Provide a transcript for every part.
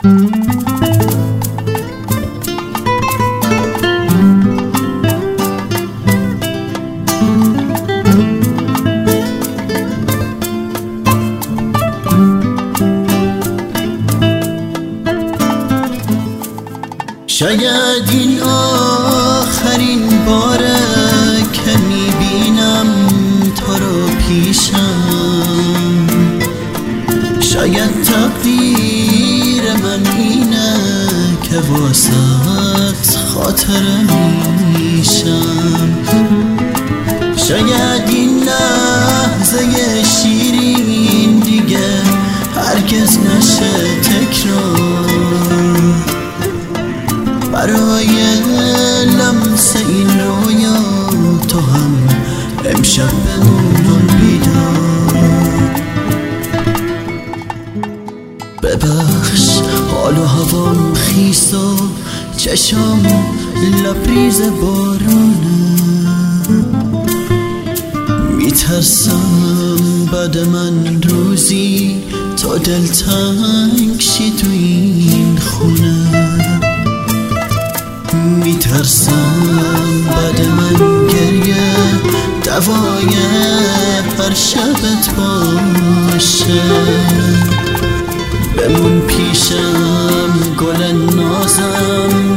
شاید این آخرین باره که میبینم تو رو پیشم، شاید تقدیر من اینه که واسط خاطره میشم، شاید این لحظه شیرین دیگه هرگز نشه تکرار، برای لمس این رویا تو هم امشب بمون بیدار. ببخش حال و هوام خیس و چشام لبریز بارونه، میترسم بعد من روزی تو دلتنگ شی تو این خونه، میترسم بعد من گریه دوای هر شبت باشه، بمون پیشم گل نازم،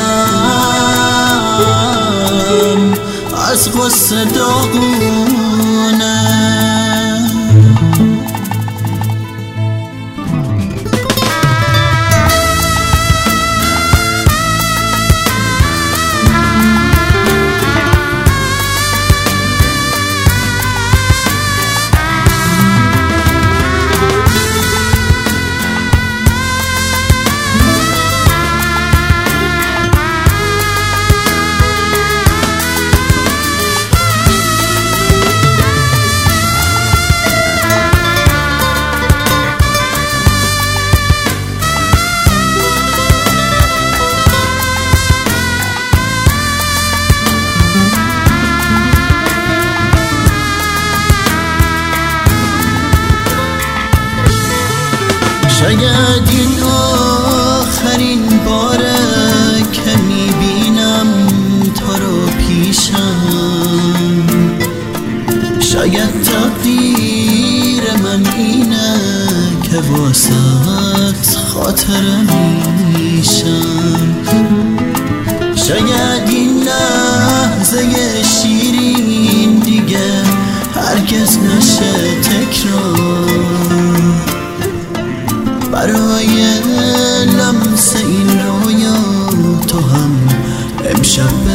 دلم از غصه داغونه. شاید این آخرین باره که میبینم تو رو پیشم، شاید تقدیر من اینه که واسط خاطره میشم، شاید این لحظه شیرین دیگه هرگز نشه تکرار، برای لمس این رویا تو هم امشب